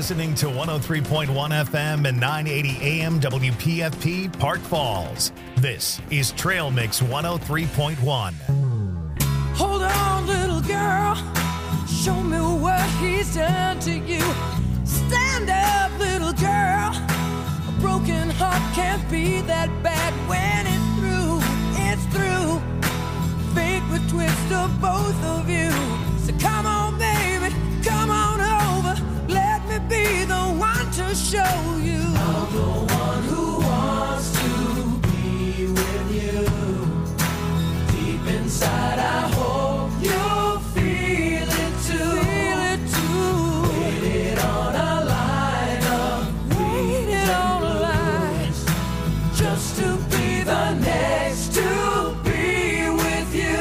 listening to 103.1 FM and 980 AM WPFP Park Falls. This is Trail Mix 103.1. Hold on, little girl. Show me what he's done to you. Stand up, little girl. A broken heart can't be that bad when it's through. It's through. Fate would twist of both of you. So come on, baby, come on over. Let me be the one to show you. I'm the one who wants to be with you. Deep inside, I hope you'll feel it too. Feel it too. Waited on a line of waited on a line just to be the next to be with you.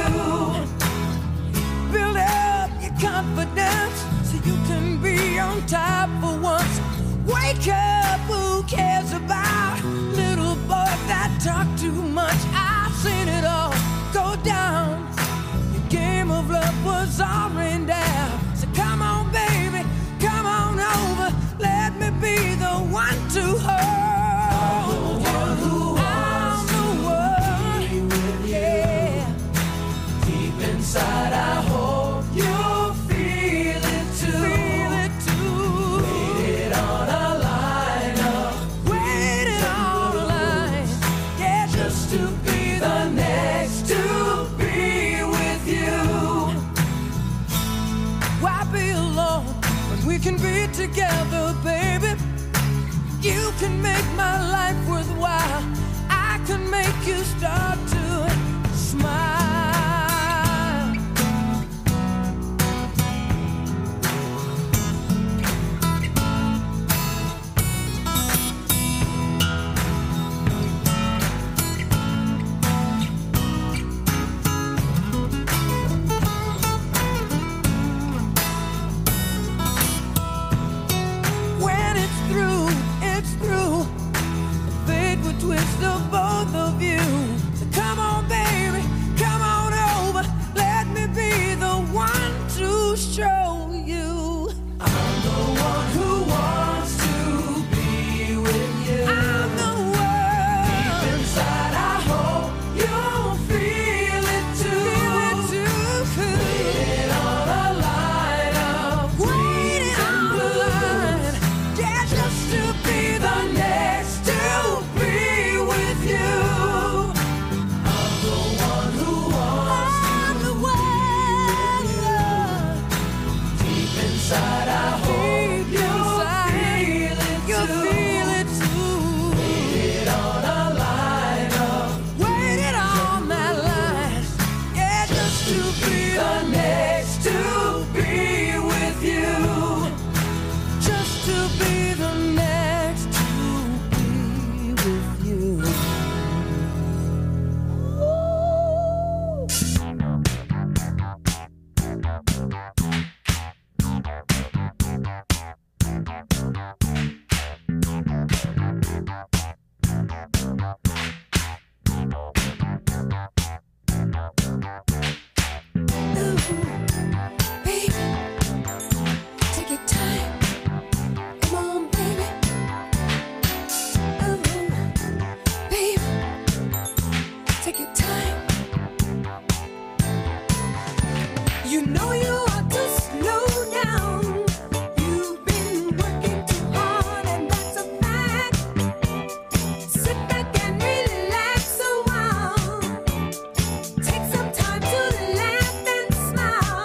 Build up your confidence so you can be on top for once. Wake up, who cares about little boys that talk too much? I've seen it all go down. Your game of love was all rained down. So come on, baby, come on over. Let me be the one to hold. I'm the one who wants to be with you. Yeah. Deep inside, I hope you'll feel it too. Feel it too. Waited on a line up. Waited on a line. Yeah, just to be the next to be with you. Why be alone when we can be together, baby? You can make my life worthwhile. I can make you start to smile. When it's through, it's through. Fate would twist of both of you. So come on, baby, come on over. Let me be the one to show you. I'm the one who wants to be with you. I'm the one. Deep inside, I hope you'll feel it too. Feel it too. Waiting on a line of waiting on a line. Yeah, just to be the next to be with you. I'm the one who wants to be with you. Deep inside, I hope you'll feel it too. Waited on a line up. Waited on that line. Yeah, just to be the next to be with you. Just to be the next to be with you. Baby, take your time. Come on, baby. Baby, take your time. You know you ought to slow down. You've been working too hard, and that's a fact. Sit back and relax a while. Take some time to laugh and smile.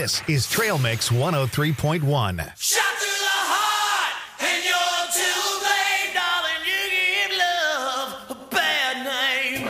This is Trail Mix 103.1. Shot to the heart, and you're too late, darling. You give love a bad name.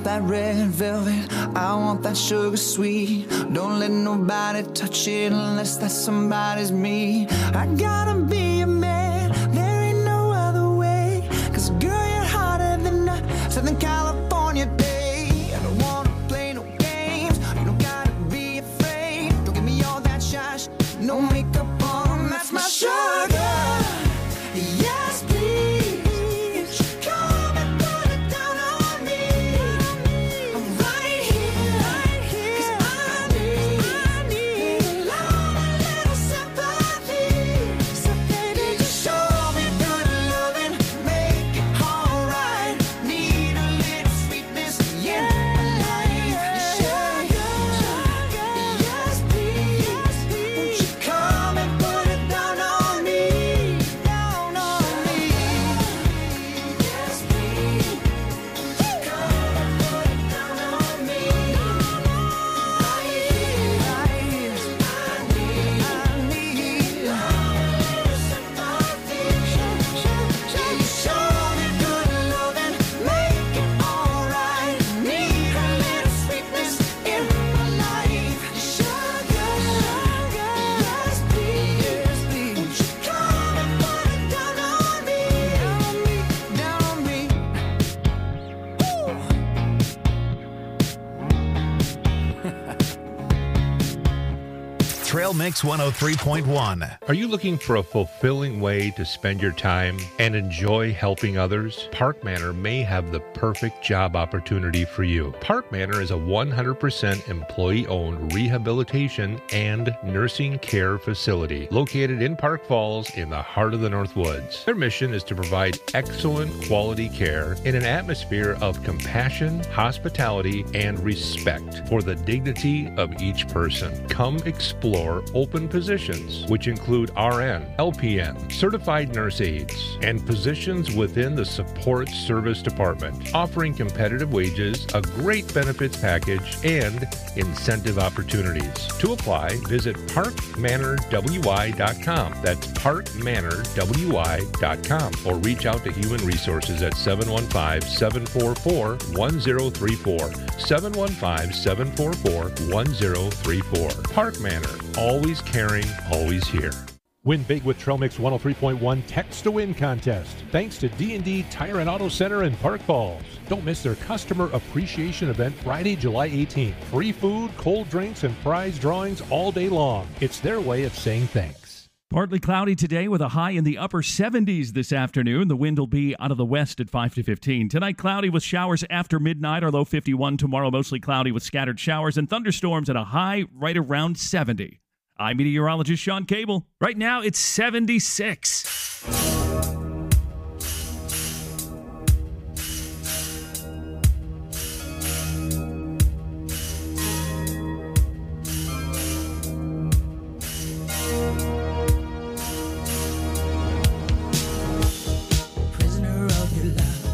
want that red velvet, I want that sugar sweet. Don't let nobody touch it unless that somebody's me. I gotta be a man, there ain't no other way. Cause girl, you're hotter than a Southern California day. I don't wanna play no games, you don't gotta be afraid. Don't give me all that shush, no makeup on, that's my sugar. Yes, please, come and put it down on me. I'm right here, 'cause I need a lot, a little sympathy. So baby, just show me good loving, make it alright. Need a little sweetness in my life. Sugar, yes please, won't you come and put it down on me, down on me. Yes please, come and put it down on me. Right here, I need a little sympathy. You show me good loving, make it alright. Need a little sweetness in my life. Sugar, yes please, won't you come and put it down on me, down on me. Trail Mix 103.1. Are you looking for a fulfilling way to spend your time and enjoy helping others? Park Manor may have the perfect job opportunity for you. Park Manor is a 100% employee-owned rehabilitation and nursing care facility located in Park Falls in the heart of the North Woods. Their mission is to provide excellent quality care in an atmosphere of compassion, hospitality, and respect for the dignity of each person. Come explore open positions, which include RN, LPN, certified nurse aides, and positions within the support service department, offering competitive wages, a great benefits package, and incentive opportunities. To apply, visit parkmanorwy.com. That's parkmanorwy.com, or reach out to Human Resources at 715-744-1034. 715-744-1034. Park Manor. Always caring, always here. Win big with Trail Mix 103.1 Text to Win contest. Thanks to D&D Tire and Auto Center in Park Falls. Don't miss their Customer Appreciation Event Friday, July 18th. Free food, cold drinks, and prize drawings all day long. It's their way of saying thanks. Partly cloudy today with a high in the upper 70s this afternoon. The wind will be out of the west at 5 to 15. Tonight, cloudy with showers after midnight, or low 51. Tomorrow, mostly cloudy with scattered showers and thunderstorms at a high right around 70. I'm meteorologist Sean Cable. Right now, it's 76. Prisoner of your love,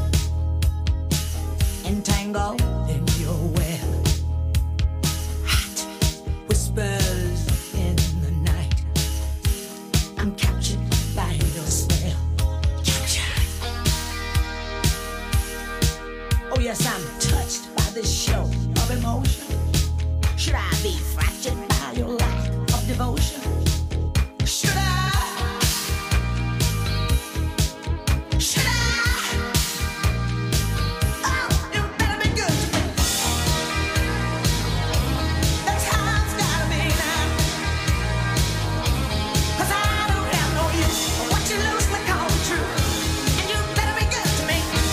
entangled in your web. Hot whispers in the night. I'm captured by your spell. Captured. Oh yes, I'm touched by this show of emotion. Should I be fractured by your lack of devotion? Should I? Should I? Oh, you better be good to me. That's how it's gotta be now. 'Cause I don't have no use for what you loosely call true. And you better be good to me.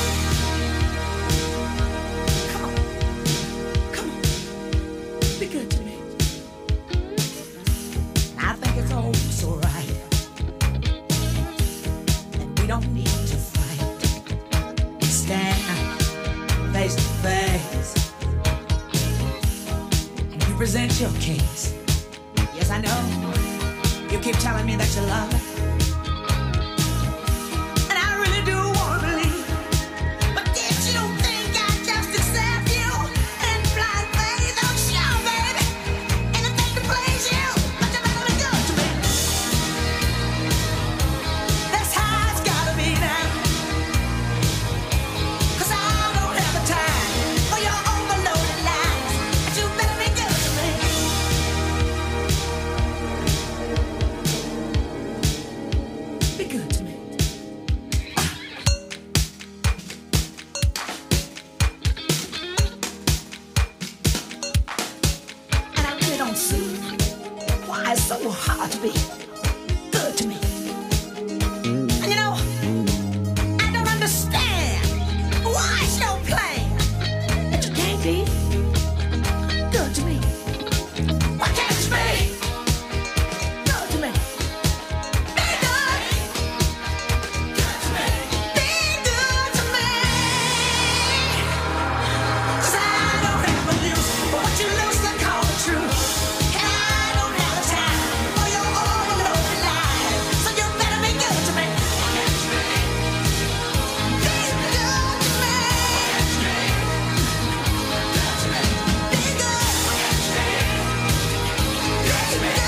Come on. Come on. Be good to me. I think it's oh so right that we don't need to fight. Stand face to face and you present your case. Yes, I know you keep telling me that you love me, and I really do want to believe. But did you think I'd just accept you in blind faith? Oh, sure, baby. Anything to please you, but you better be good to me. That's how it's gotta be now. 'Cause I don't have the time for your don't see why it's so hard to be good to me. And you know, I don't understand why it's your plan that you can't be good to me. Why can't you be good to me? Be good. Good to me. Be good to me. 'Cause I don't ever lose what you lose to call the truth. And I don't have the time for your overloaded life. So you better be good to me. Be good to me. Be good. Be good to me.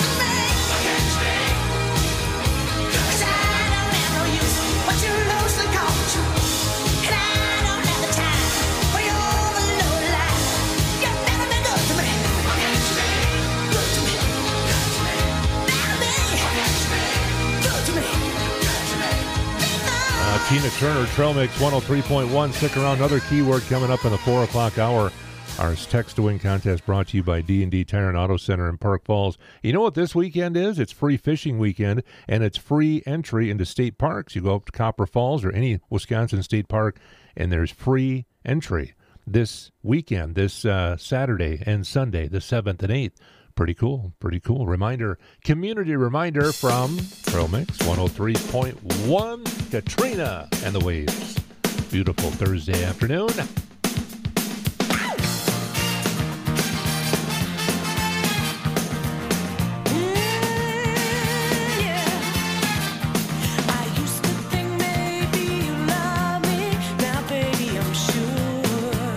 'Cause I don't have no use what you lose to call the truth. And I don't have the time for your overloaded life. You better be good to me. Good to me. Better be good to me. Tina Turner, Trail Mix 103.1. Stick around. Another keyword coming up in the 4 o'clock hour. Our Text to Win contest brought to you by D&D Tire and Auto Center in Park Falls. You know what this weekend is? It's free fishing weekend, and it's free entry into state parks. You go up to Copper Falls or any Wisconsin state park, and there's free entry this weekend, this Saturday and Sunday, the 7th and 8th. Pretty cool, pretty cool. Community reminder from Trail Mix 103.1, Katrina and the Waves. Beautiful Thursday afternoon. I used to think maybe you love me. Now, baby, I'm sure.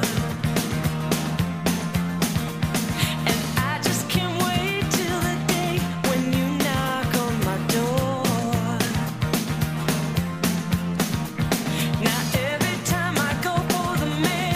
And I just can't wait till the day when you knock on my door. Now, every time I go for the mail,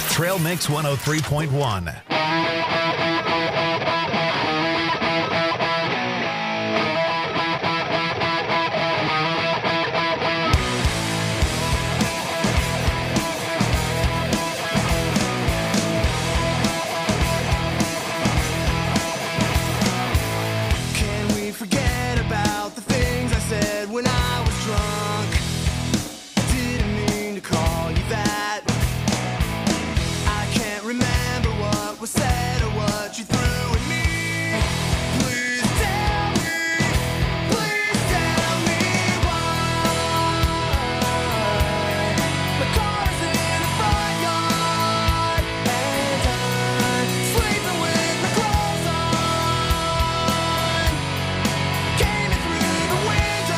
Trail Mix 103.1. When I was drunk, I didn't mean to call you that. I can't remember what was said or what you threw at me. Please tell me why. My car's in the front yard and I'm sleeping with my clothes on. Came in through the window.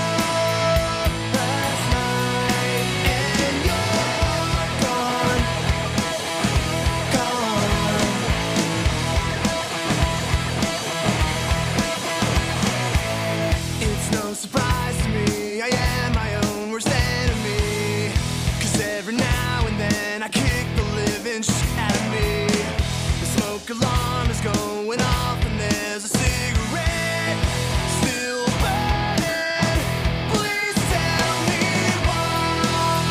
Surprise to me, I am my own worst enemy. 'Cause every now and then I kick the living shit out of me. The smoke alarm is going off and there's a cigarette still burning. Please tell me why.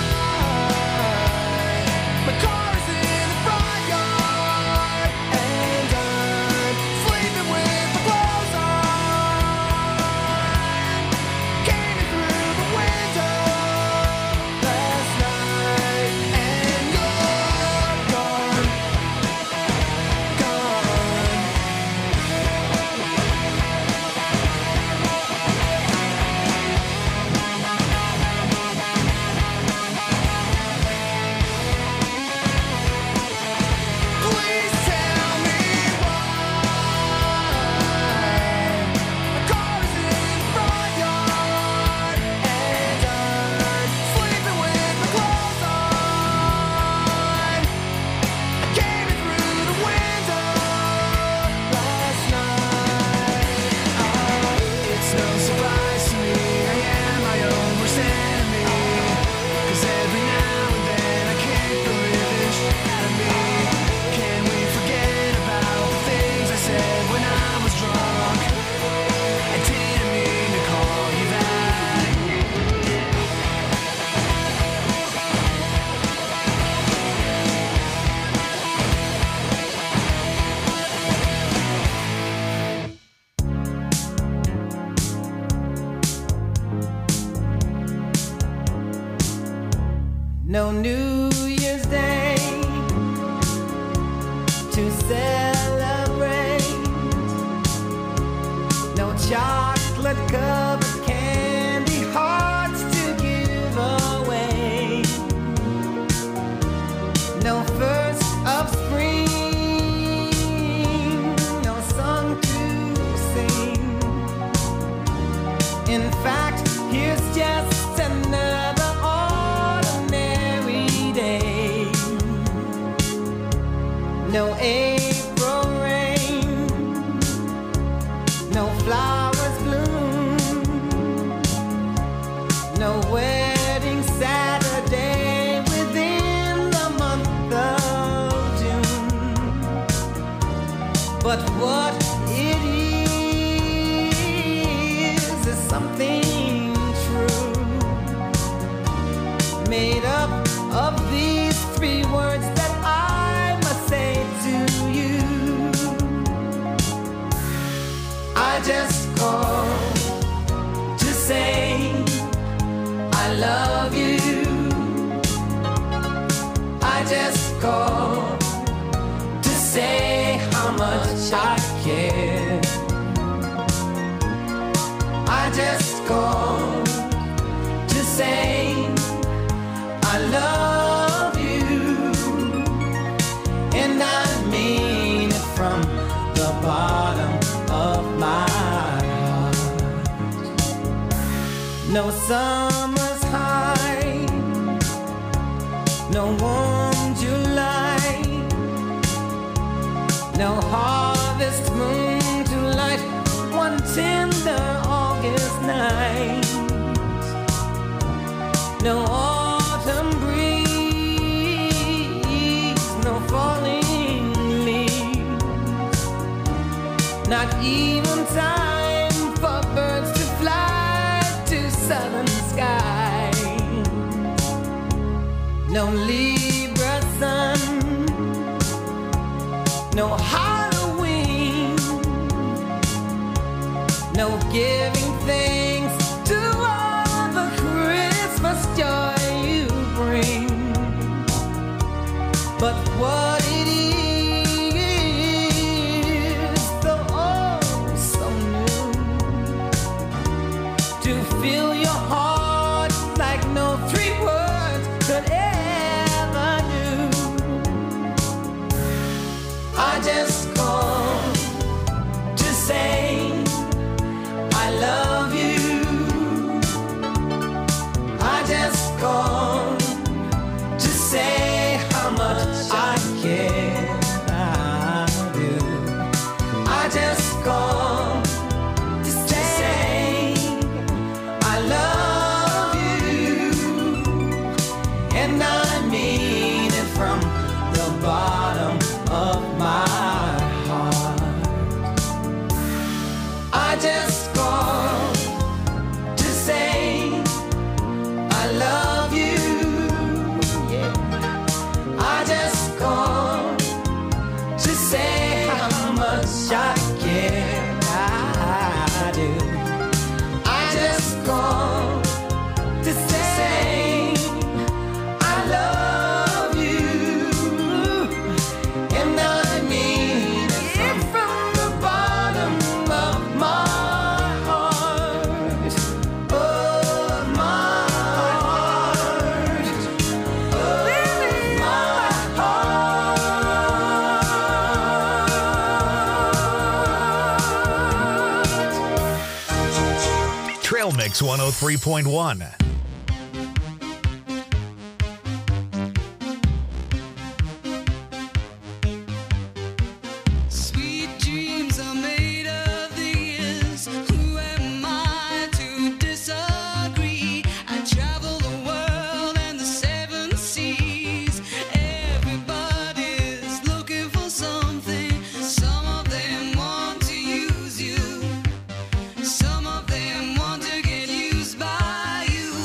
My car is in the front yard and I'm sleeping with my clothes on. Came in through the window last night and you're gone, gone. Please tell me why. My car is in the front yard and I'm sleeping with my clothes on. I came in through the window last night. It's no surprise to me, I am my own worst enemy. 'Cause every now and then I kick the living shit out of me. Can we forget about the things I said when I was drunk? I didn't mean to call you that. No New Year's Day to celebrate. No chocolate covered candy hearts to give away. No first of spring, no song to sing. In fact, here's just another ordinary day. No April rain, no flowers bloom, no wedding Saturday within the month of June. But what it is something true, made up of these three words that I must say to you. I just called to say I love you. I just called to say how much I care. I just called to say I love you, and I mean it from the bottom of my heart. No summer's high, no warm July, no harvest moon to light one tender August night. No autumn breeze, no fall even time for birds to fly to southern skies. No Libra sun, no Halloween, no giving thanks to all the Christmas joy you bring. But what it is, though oh so new, to fill your heart like no three words could ever do. I just called to say I love you. I just called to say how much I care. I do. I just called to say I love you, and I mean it from the bottom of my heart. I just called to say I love you. Yeah. I just called to say how much I care. I do. I just called to say I love you, and I mean it from the bottom of my heart, of my heart, of my heart. Trail Mix 103.1. Sweet dreams are made of these. Who am I to disagree? I travel the world and the seven seas. Everybody's looking for something. Some of them want to use you. Some of them want to get used by you.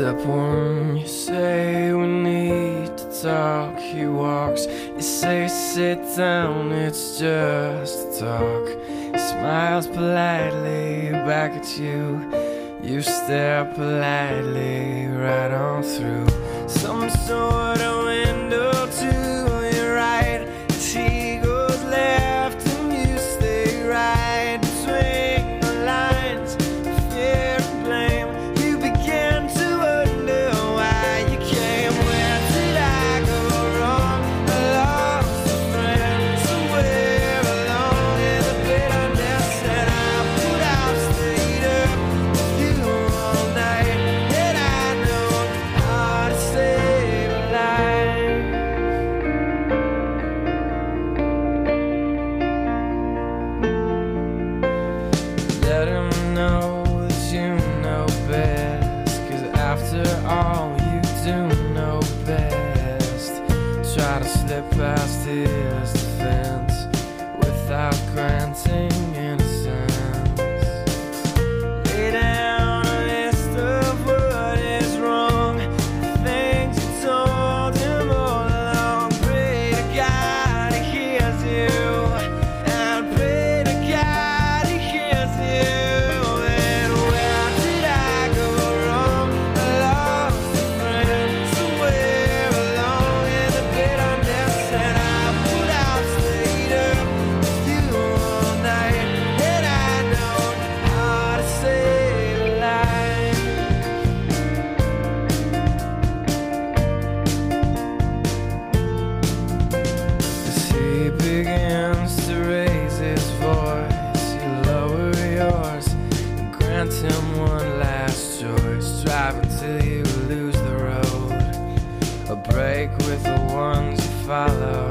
step one, you say we need to talk. He walks, you say sit down, it's just a talk. He smiles politely back at you. You stare politely right on through some sort of window to your right. She goes left and you stay right between the lines. Fear and blame. You begin to wonder why you came. Where did I go wrong? I lost a friend somewhere along in the bitterness, and I put out stayed up with you all night. And I know how to save a life. Let him know that you know best, 'cause after all you do know best. Try to slip past his defense without granting innocence. Lay down a list of what is wrong, the things you told him all along. Pray to God he hears you, and pray to God he hears you. And where did I go wrong? I lost a friend somewhere along in the bitterness, and I put out stayed up with you all night. And I know how to save a life. As he begins to raise his voice, you lower yours and grant him one last choice. Drive until you lose the road, a break with the ones you follow.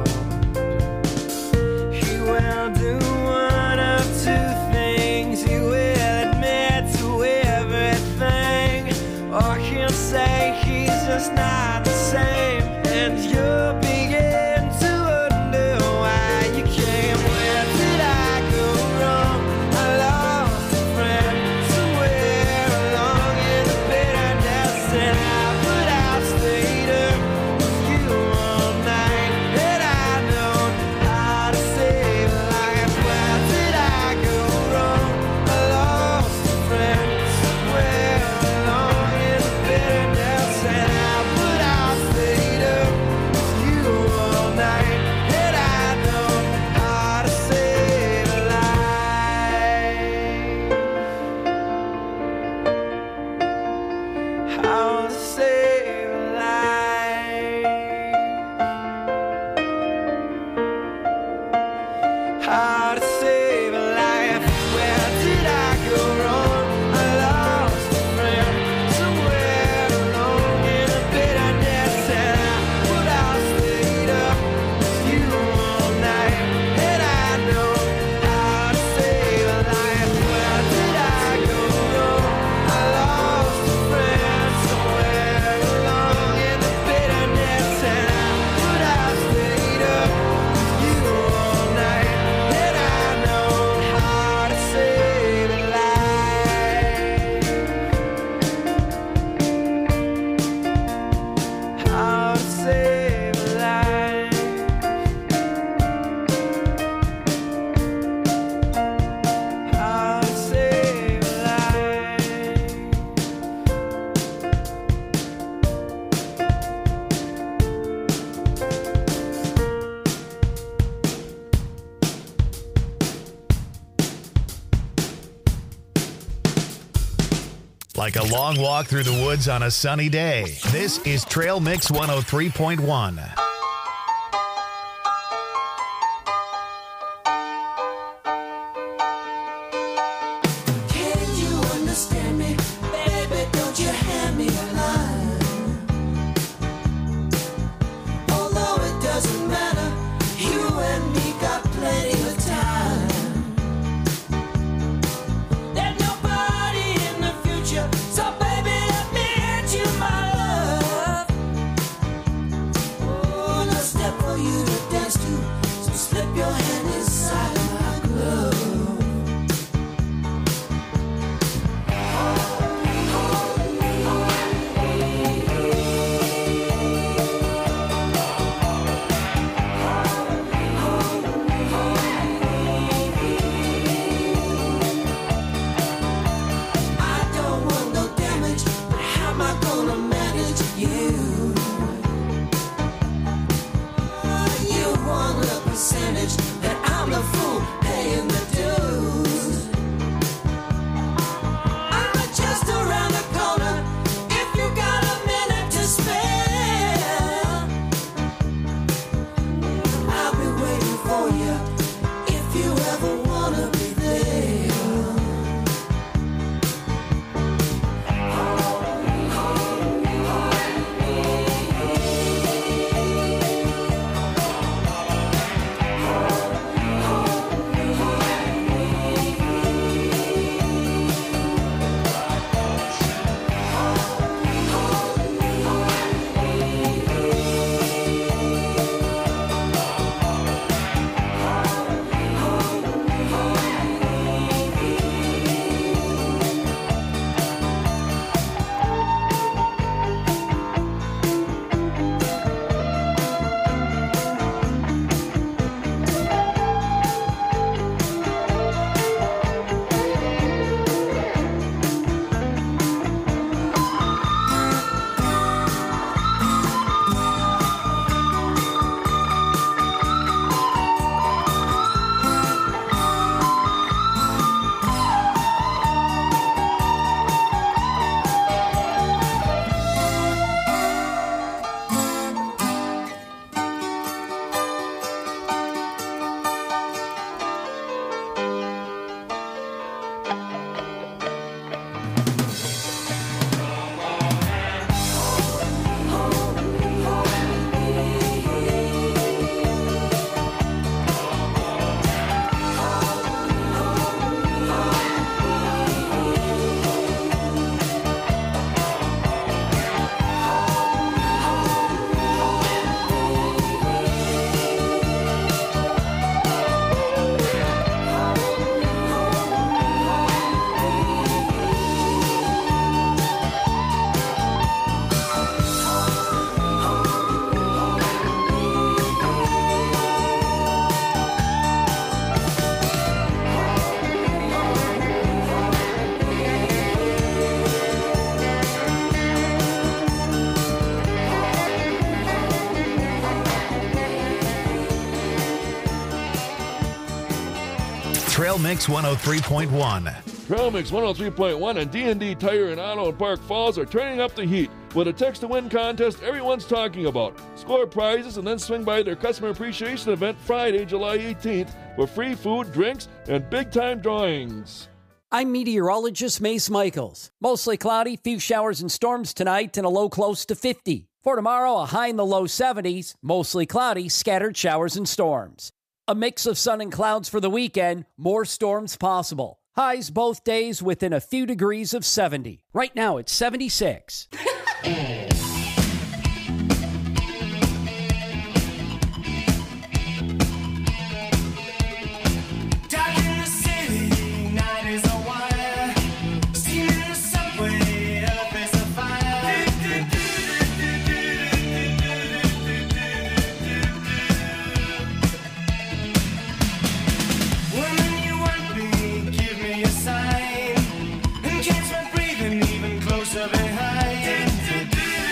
He will do one of two things. He will admit to everything, or he'll say he's just not the same. And you'll begin to wonder why you came. Where did I go wrong? I lost a friend somewhere along in the bitterness, and I put out stayed up with you all night. And I know how to save a life. Where did I go wrong? I lost a friend somewhere along in the bitterness, and I put out stayed up with you all night. And I know how to save a life. How to save a life. How to save a life. Where did I go wrong? I lost a friend somewhere along in the bitterness, and I put out stayed up with you all night. And I know how to save a life. Where did I go wrong? I lost a friend somewhere along in the bitterness, and I put out stayed up with you all night. And I know how to save a life. How to save a life. How to save a life. Like a long walk through the woods on a sunny day. This is Trail Mix 103.1. Can you understand me? Baby, don't you hand me a line. Although it doesn't matter, you and me got plenty of time. There's nobody in the future, so baby, let me hit you, my love. want a percentage, then I'm the fool paying the dues. I'm just around the corner if you got a minute to spare. I'll be waiting for you if you ever wanna be there. Trail Mix 103.1. Trail Mix 103.1 and D&D Tire and Auto in Park Falls are turning up the heat with a text-to-win contest everyone's talking about. Score prizes and then swing by their customer appreciation event Friday, July 18th for free food, drinks, and big-time drawings. I'm meteorologist Mace Michaels. Mostly cloudy, few showers and storms tonight, and a low close to 50. For tomorrow, a high in the low 70s, mostly cloudy, scattered showers and storms. A mix of sun and clouds for the weekend, more storms possible. Highs both days within a few degrees of 70. Right now, it's 76. Even closer behind.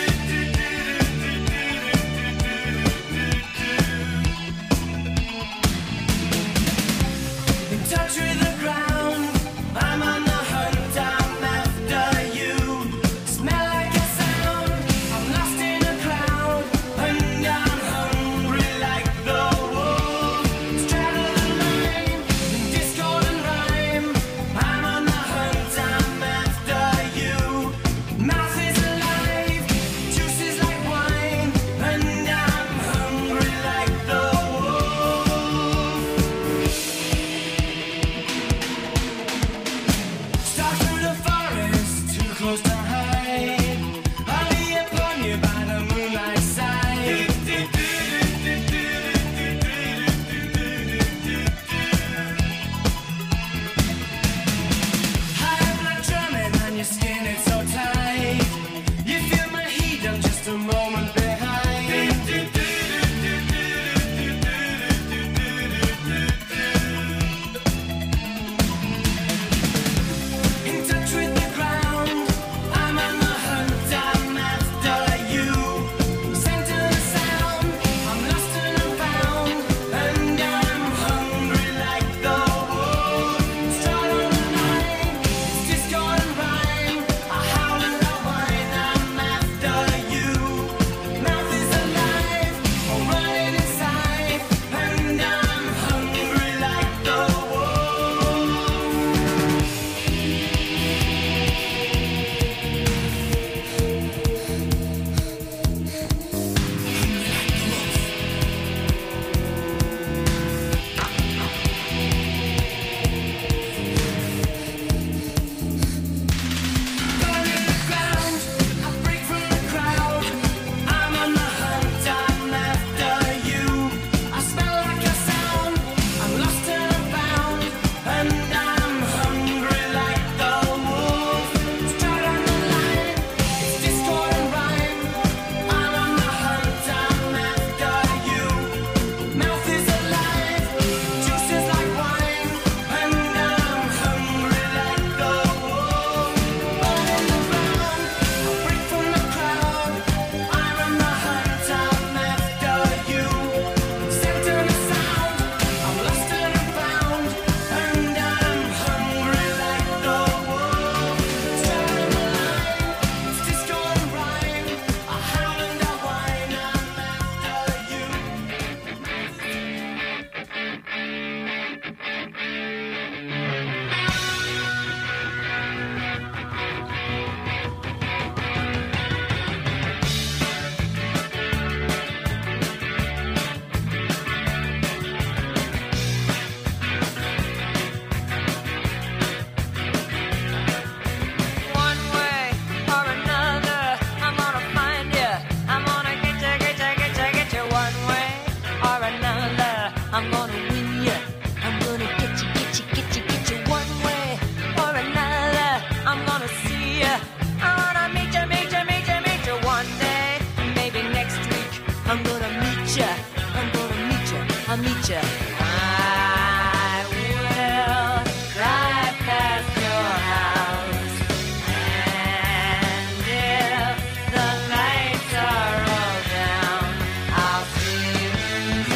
another. I'm gonna win you. I'm gonna get you one way or another. I'm gonna see you. I wanna meet you one day. Maybe next week. I'm gonna meet you. I'll meet you. I will drive past your house, and if the lights are all down, I'll see who's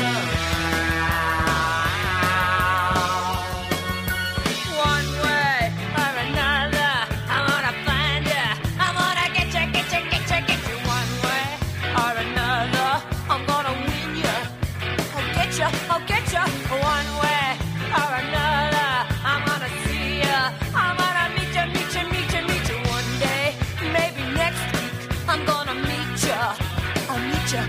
around. One way or another, I wanna find you. I wanna get you. One way or another, I'm gonna win you. I'll get you one way or another. I'm gonna see you. I'm gonna meet you one day. Maybe next week. I'm gonna meet you. I'll meet you.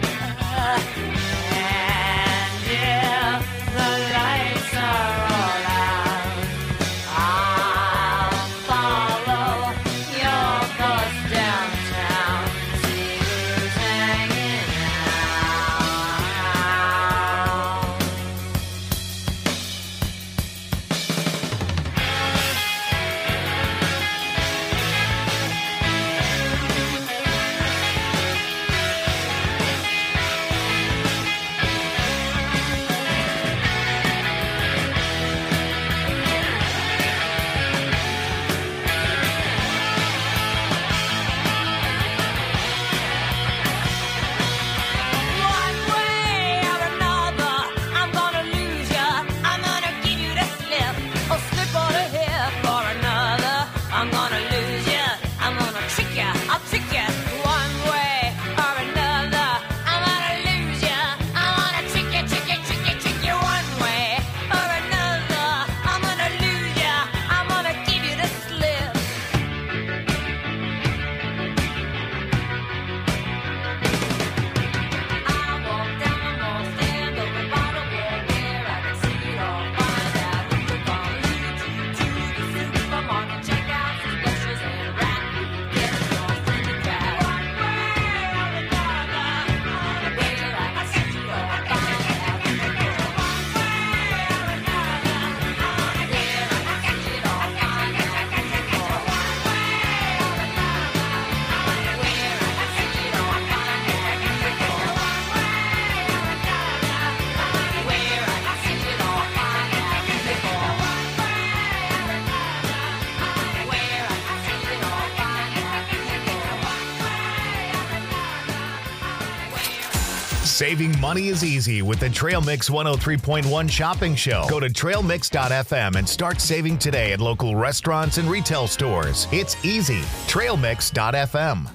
And if the lights are all out, I'll follow your bus downtown. See who's hanging out. One way or another, I'm gonna lose ya. I'm gonna give you the slip, or slip on the hip or another. I'm gonna lose ya. I'm gonna trick ya. I'll trick ya. One way or another, I'm gonna lose ya. I'm gonna trick ya. One way or another, I'm gonna lose ya. I'm gonna give you the slip. I walk down the mall, stand over by the wall where I can see it all. Find out who you're gonna lead you to the supermarket, check out some groceries and wrap you. Get lost in the crowd. One way or another, where I can see it all. Find out who you're gonna lead you. One way or another, where I can see it all. Find out who you're gonna lead you. One way or another, where I can see it all. Find out who you're gonna lead you. Saving money is easy with the Trail Mix 103.1 shopping show. Go to trailmix.fm and start saving today at local restaurants and retail stores. It's easy. Trailmix.fm.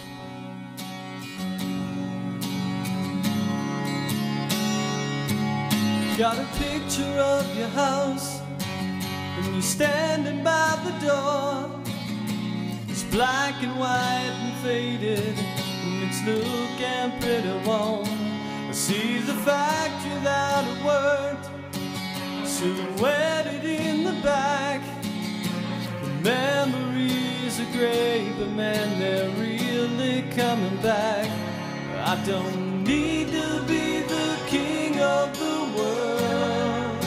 Got a picture of your house, and you standing by the door. It's black and white and faded, and it's looking pretty warm. I see the factory that it worked, silhouetted in the back. The memories are great, but man, they're really coming back. I don't need to be the king of the world,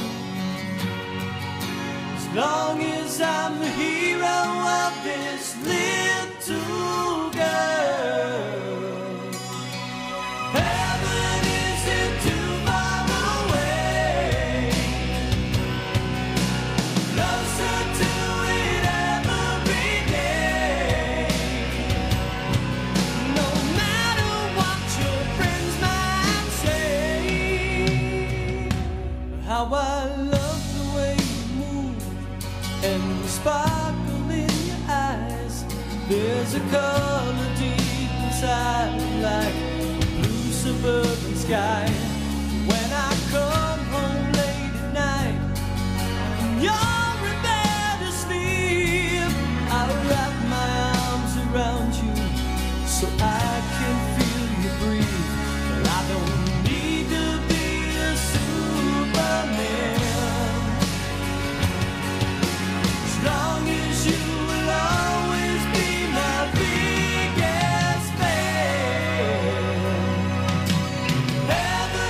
as long as I'm the hero of this little girl. Heaven isn't too far away, closer to it every day. No matter what your friends might say, how I love the way you move and the sparkle in your eyes. There's a color deep inside, like a blue suburban sky. When I come home late at night and you're in bed asleep, I wrap my arms around you so I can feel you breathe. But I don't need to be a Superman, as long as you will always be my biggest fan. Heaven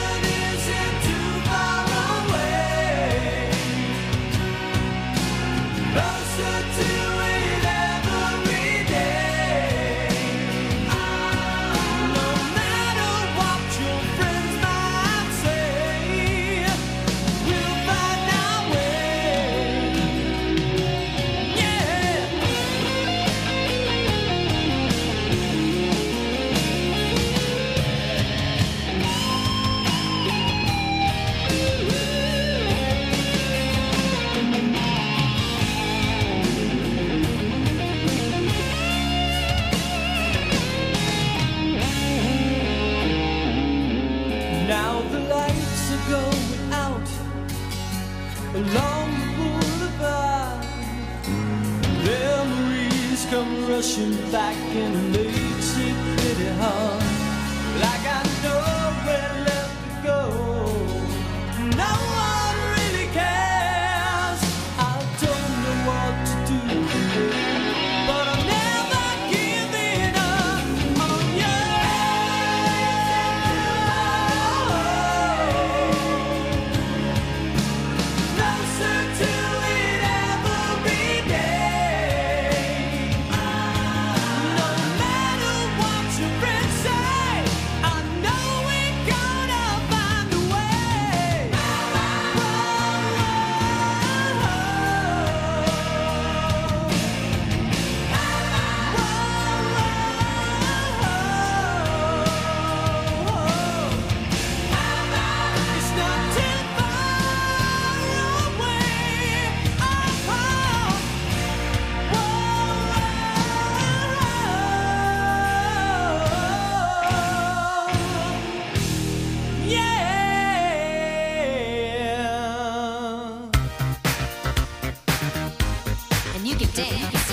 along the boulevard. Memories come rushing back and makes it pretty hard. Like I know where left to go. No one really cares. I don't know what to do, but I'm never giving up on you. Closer to it every day. No matter what your friends say, I know we're gonna find a way. It's not too far away. And you can dance.